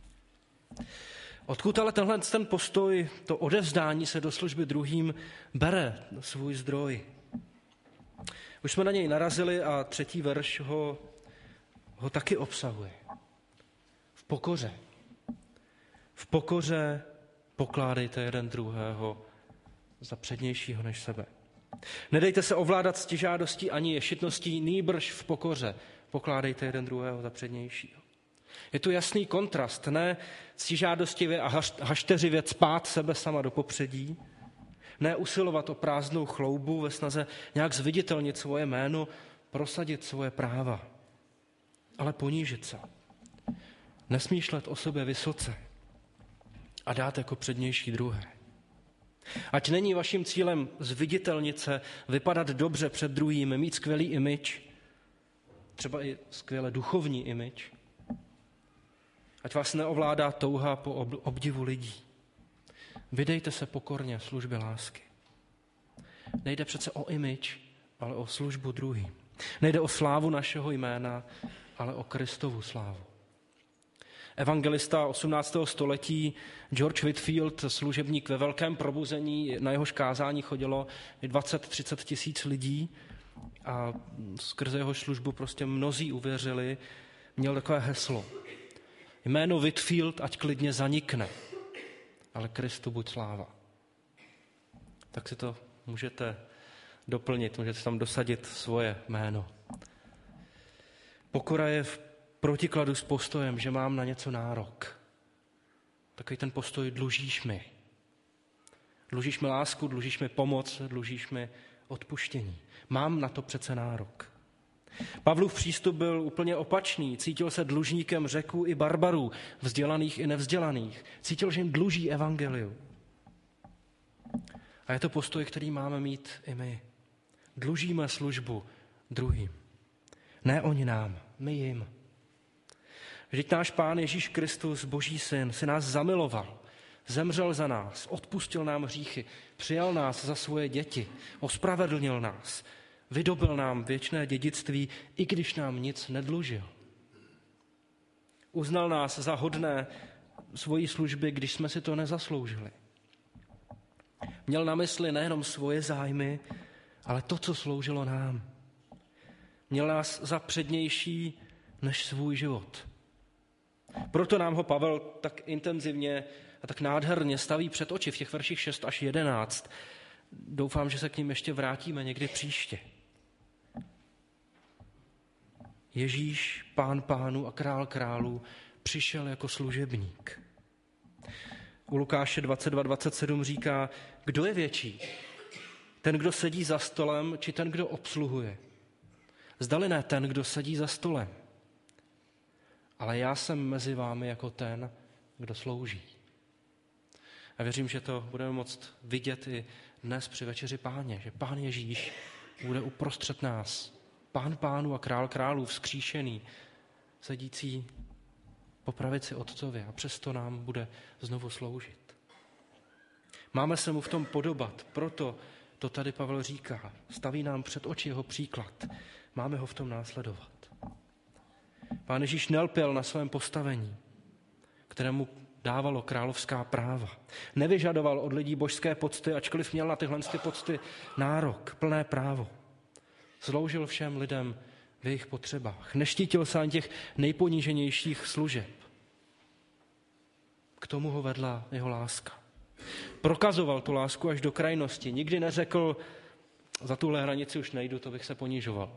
Odkud ale tenhle ten postoj, to odevzdání se do služby druhým, bere svůj zdroj? Už jsme na něj narazili a třetí verš ho, ho taky obsahuje. V pokoře. V pokoře pokládejte jeden druhého za přednějšího než sebe. Nedejte se ovládat ctižádostí ani ješitností, nýbrž v pokoře. Pokládejte jeden druhého za přednějšího. Je tu jasný kontrast, ne ctižádostivě a hašteřivě cpát sebe sama do popředí, ne usilovat o prázdnou chloubu ve snaze nějak zviditelnit svoje jméno, prosadit svoje práva, ale ponížit se. Nesmýšlet o sobě vysoce a dát jako přednější druhé. Ať není vaším cílem zviditelnit se, vypadat dobře před druhými, mít skvělý image, třeba i skvěle duchovní image. Ať vás neovládá touha po obdivu lidí. Vydejte se pokorně službě lásky. Nejde přece o image, ale o službu druhým. Nejde o slávu našeho jména, ale o Kristovu slávu. Evangelista osmnáctého století George Whitefield, služebník ve velkém probuzení, na jehož kázání chodilo dvacet třicet tisíc lidí a skrze jeho službu prostě mnozí uvěřili, měl takové heslo. Jméno Whitefield ať klidně zanikne, ale Kristu buď sláva. Tak si to můžete doplnit, můžete tam dosadit svoje jméno. Pokora je v protikladu s postojem, že mám na něco nárok. Takový ten postoj dlužíš mi. Dlužíš mi lásku, dlužíš mi pomoc, dlužíš mi odpuštění. Mám na to přece nárok. Pavlův přístup byl úplně opačný. Cítil se dlužníkem Řeků i barbarů, vzdělaných i nevzdělaných. Cítil, že jim dluží evangelium. A je to postoj, který máme mít i my. Dlužíme službu druhým. Ne oni nám, my jim. Vždyť náš Pán Ježíš Kristus, Boží syn, si nás zamiloval, zemřel za nás, odpustil nám hříchy, přijal nás za svoje děti, ospravedlnil nás, vydobil nám věčné dědictví, i když nám nic nedlužil. Uznal nás za hodné svojí služby, když jsme si to nezasloužili. Měl na mysli nejenom svoje zájmy, ale to, co sloužilo nám. Měl nás za přednější než svůj život. Proto nám ho Pavel tak intenzivně a tak nádherně staví před oči v těch verších šest až jedenáct. Doufám, že se k ním ještě vrátíme někdy příště. Ježíš, Pán pánů a král králů, přišel jako služebník. U Lukáše dvacet dva dvacet sedm říká, kdo je větší? Ten, kdo sedí za stolem, či ten, kdo obsluhuje? Zdali ne ten, kdo sedí za stolem. Ale já jsem mezi vámi jako ten, kdo slouží. A věřím, že to budeme moct vidět i dnes při večeři Páně, že Pán Ježíš bude uprostřed nás. Pán pánů a král králů, vzkříšený, sedící po pravici Otcově a přesto nám bude znovu sloužit. Máme se mu v tom podobat, proto to tady Pavel říká. Staví nám před oči jeho příklad. Máme ho v tom následovat. Pán Ježíš nelpěl na svém postavení, kterému dávalo královská práva. Nevyžadoval od lidí božské pocty, ačkoliv měl na tyhle pocty nárok, plné právo. Sloužil všem lidem v jejich potřebách. Neštítil se ani těch nejponíženějších služeb. K tomu ho vedla jeho láska. Prokazoval tu lásku až do krajnosti. Nikdy neřekl, za tuhle hranici už nejdu, to bych se ponižoval.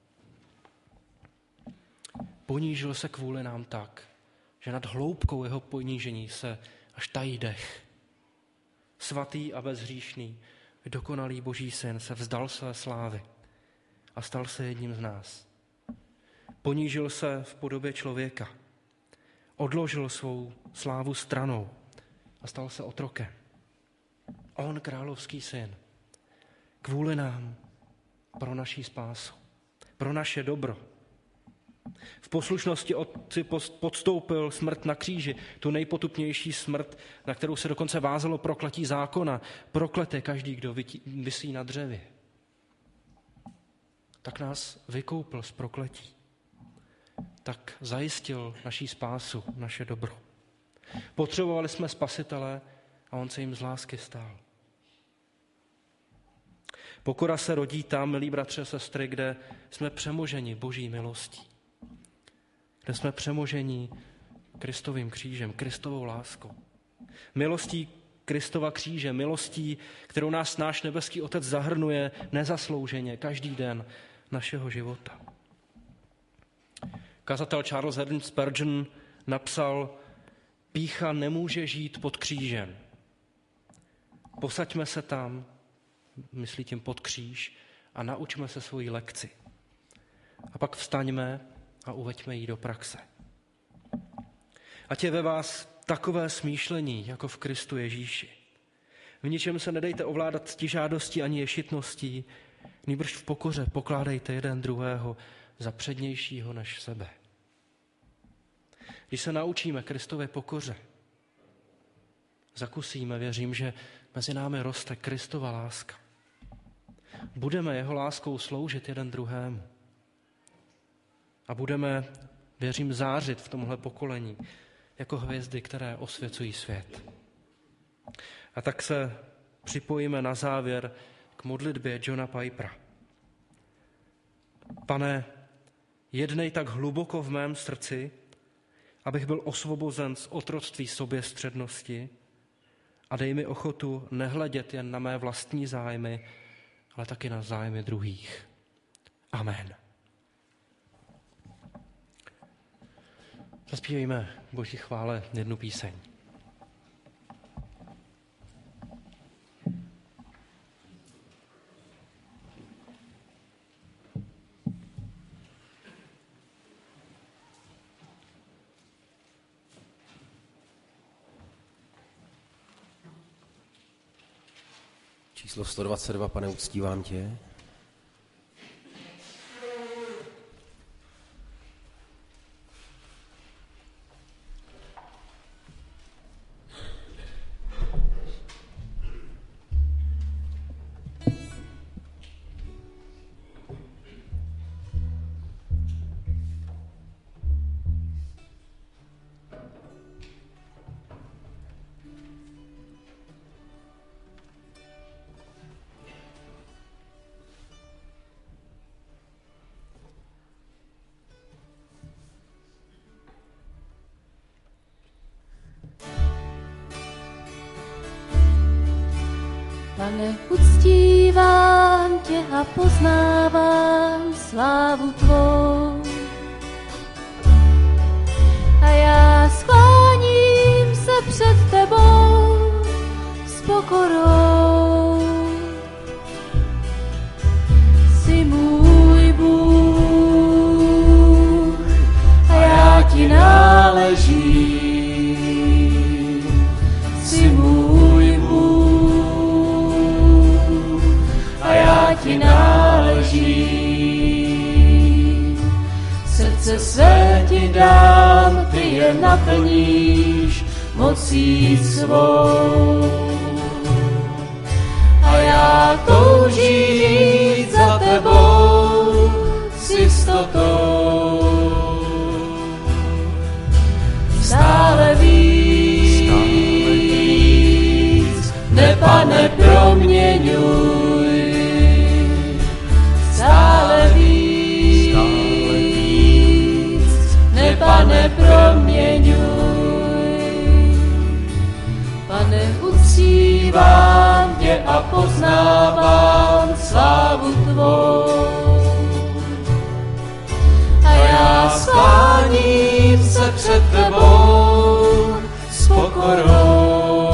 Ponížil se kvůli nám tak, že nad hloubkou jeho ponížení se až tají dech. Svatý a bezhříšný, dokonalý Boží syn se vzdal své slávy a stal se jedním z nás. Ponížil se v podobě člověka, odložil svou slávu stranou a stal se otrokem. On, královský syn, kvůli nám, pro naší spásu, pro naše dobro. V poslušnosti Otci podstoupil smrt na kříži, tu nejpotupnější smrt, na kterou se dokonce vázalo prokletí zákona. Proklete každý, kdo visí na dřevě. Tak nás vykoupil z prokletí. Tak zajistil naší spásu, naše dobro. Potřebovali jsme spasitele a on se jim z lásky stal. Pokora se rodí tam, milí bratři a sestry, kde jsme přemoženi Boží milostí. Kde jsme přemoženi Kristovým křížem, Kristovou láskou. Milostí, Kristova kříže, milostí, kterou nás náš nebeský Otec zahrnuje nezaslouženě každý den našeho života. Kazatel Charles Haddon Spurgeon napsal: pýcha nemůže žít pod křížem. Posaďme se tam, myslí tím pod kříž, a naučme se svoji lekci. A pak vstaňme a uveďme ji do praxe. Ať je ve vás takové smýšlení, jako v Kristu Ježíši. V ničem se nedejte ovládat ctižádostí ani ješitností, nýbrž v pokoře pokládejte jeden druhého za přednějšího než sebe. Když se naučíme Kristově pokoře, zakusíme, věřím, že mezi námi roste Kristova láska. Budeme jeho láskou sloužit jeden druhému. A budeme, věřím, zářit v tomhle pokolení jako hvězdy, které osvěcují svět. A tak se připojíme na závěr k modlitbě Johna Pipera. Pane, jednej tak hluboko v mém srdci, abych byl osvobozen z otroctví soběstřednosti, a dej mi ochotu nehledět jen na mé vlastní zájmy, ale taky na zájmy druhých. Amen. Zaspívejme Boží chvále jednu píseň. Číslo sto dvacet dva, Pane, uctívám tě. Pane, uctívám tě a poznávám slávu tvou. A já skláním se před tebou s pokorou. Jsi můj Bůh a já ti náležím. Jsi můj Bůh a já ti náležím. Srdce své ti dám, ty je naplníš mocí svou. A já toužím jít za tebou s jistotou. Stále víc, ne, Pane, proměňuj. Stále víc, ne, Pane, proměňuj. Pane, uctívám tě a poznávám slávu tvou. A já skláním se před tebou s pokorou.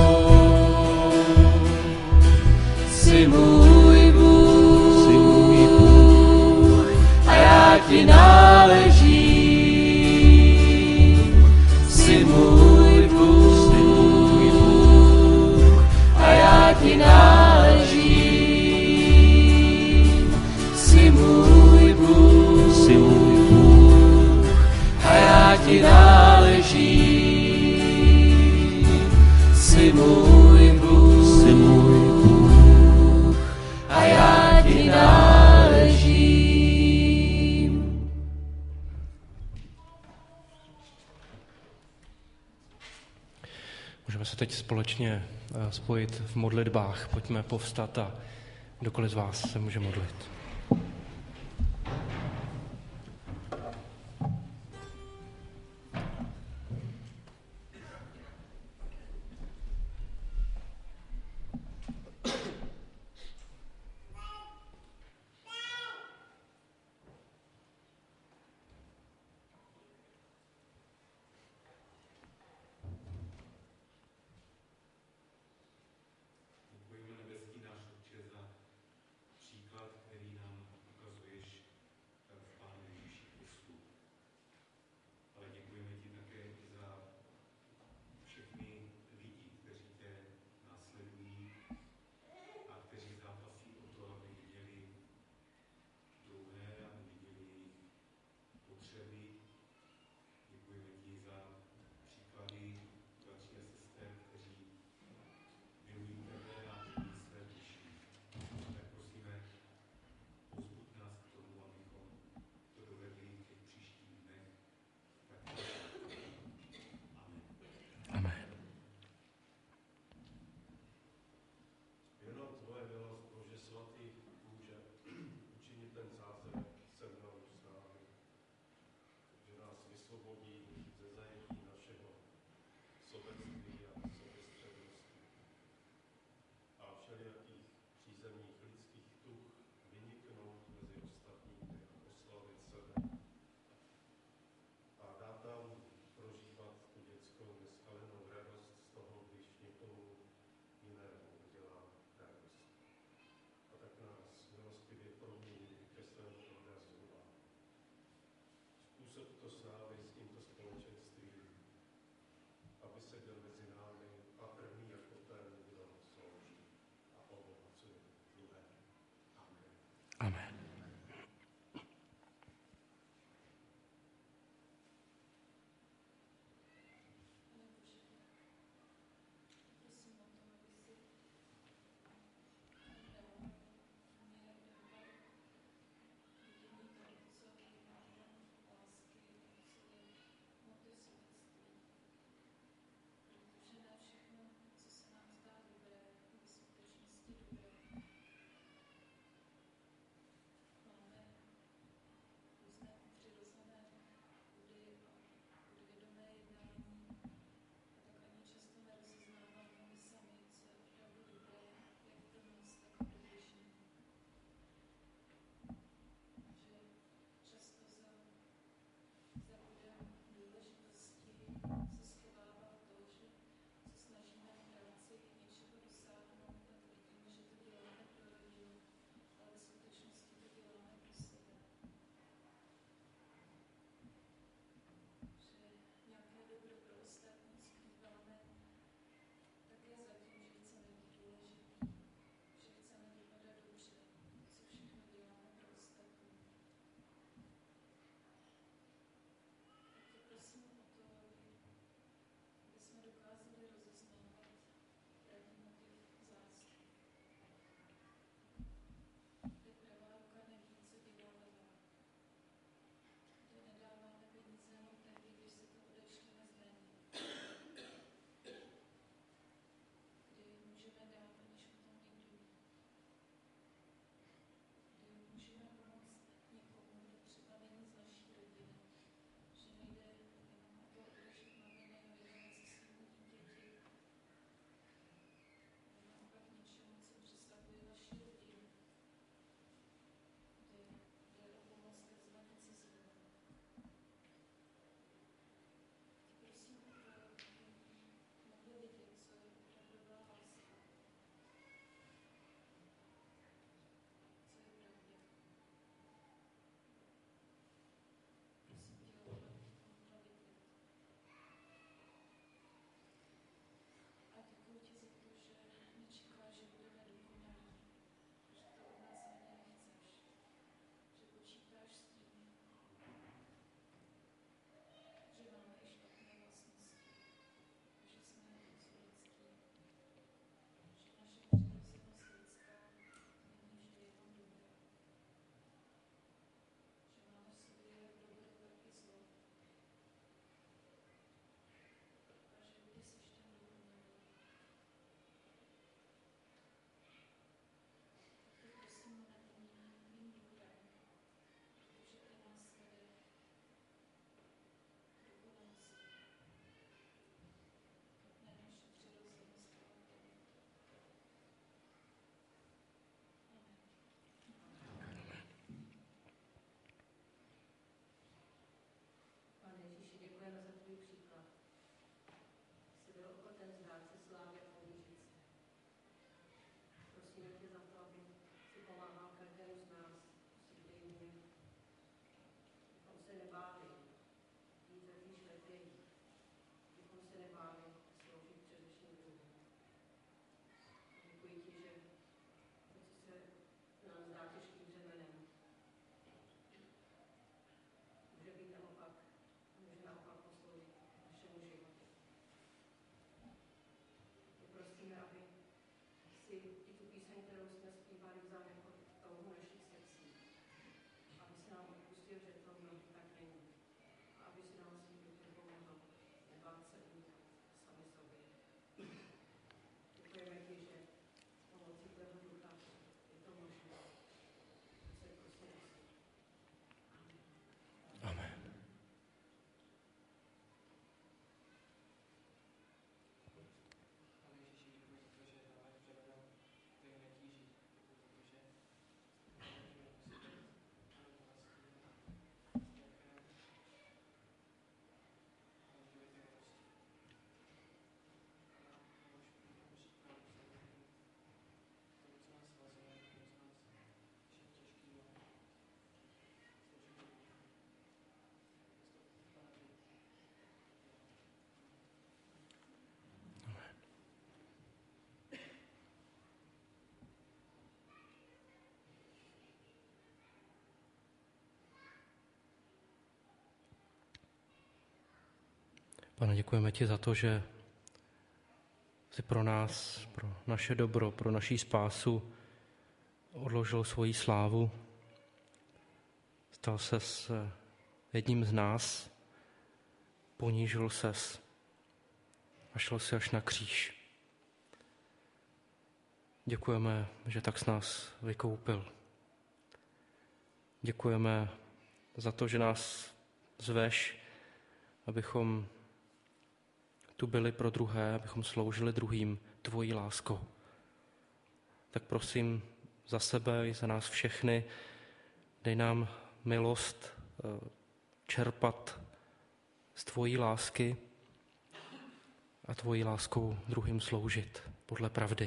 Jsi můj Bůh, jsi můj Bůh a já ti náležím. Jsi můj Bůh, jsi můj Bůh a já ti náležím. Jsi můj Bůh, jsi můj Bůh a já ti náležím. Jsi můj Bůh, jsi můj Bůh a já ti náležím. Můžeme se teď společně spojit v modlitbách. Pojďme povstat a kdokoliv z vás se může modlit. si i tu píseň, kterou jsme zpívali, vzal jako touhu našich srdcí. Aby se nám odpustil, že to mnohdy tak není. A aby si nám svým duchem pomohl nebát se uniknout sami sobě. Děkujeme ti, že pomocí tvého ducha je to možné. Se prosím. Amen. Pane, děkujeme ti za to, že jsi pro nás, pro naše dobro, pro naší spásu odložil svoji slávu. Stal ses jedním z nás, ponížil ses a šel si až na kříž. Děkujeme, že tak s nás vykoupil. Děkujeme za to, že nás zveš, abychom tu byli pro druhé, abychom sloužili druhým tvojí láskou. Tak prosím za sebe i za nás všechny, dej nám milost čerpat z tvojí lásky a tvojí láskou druhým sloužit podle pravdy.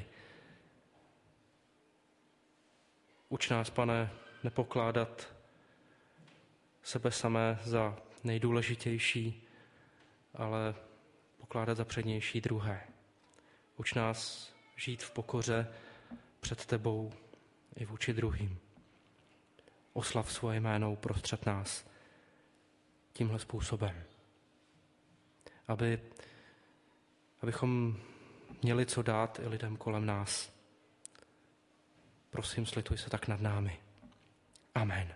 Uč nás, Pane, nepokládat sebe samé za nejdůležitější, ale pokládat za přednější druhé. Uč nás žít v pokoře před tebou i vůči druhým. Oslav svoje jméno uprostřed nás tímhle způsobem. Aby, abychom měli co dát i lidem kolem nás. Prosím, slituj se tak nad námi. Amen.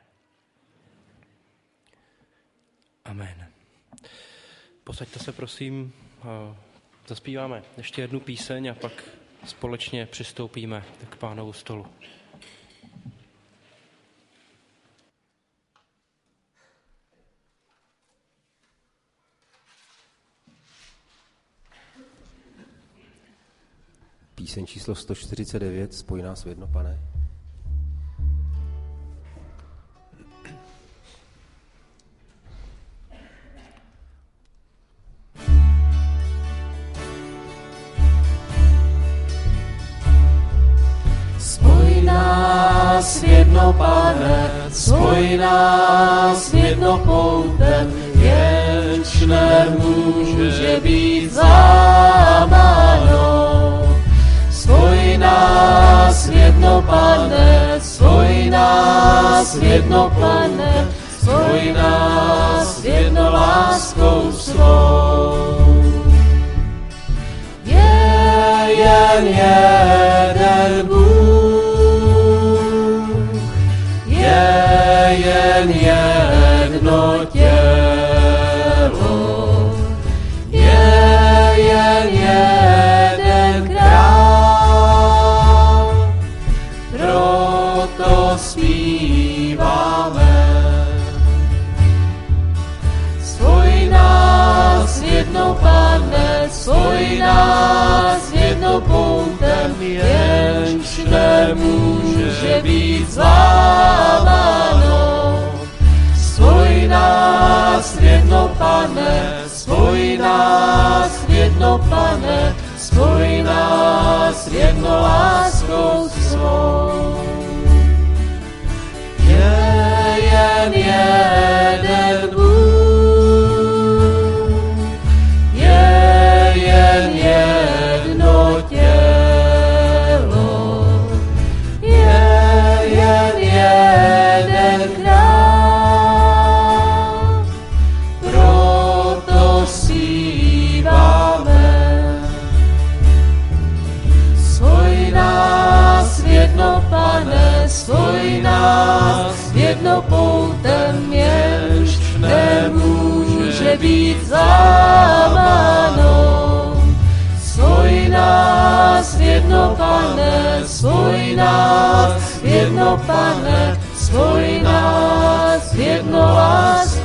Amen. Posaďte se, prosím, zaspíváme ještě jednu píseň a pak společně přistoupíme k Pánovu stolu. Píseň číslo sto čtyřicet devět, Spoj nás v jedno, Pane. Spoj nás v jedno, Pane, spoj nás v jedno poutem, jenž nemůže být zlámáno. Spoj nás v jedno, Pane, spoj nás v jedno, Pane, spoj nás v jedno láskou svou. Je jen jeden Bůh, je jen jedno tělo, je jen jeden král, proto zpíváme. Spoj nás jedno, Pane, spoj nás jedno poutem, jenž nemůže být zlámáno. Spoj nás jedno, Pane, spoj nás jedno, Pane, spoj nás jedno láskou svou. Je jen jeden Bůh, je jen jedno tělo, je jen jeden král, proto zpíváme. Spoj nás jedno, Pane, spoj nás, jedno poutem, jenž nemůže být zlámáno. Spoj nás, jedno, Pane, spoj nás, jedno, Pane, spoj nás, jedno lásky.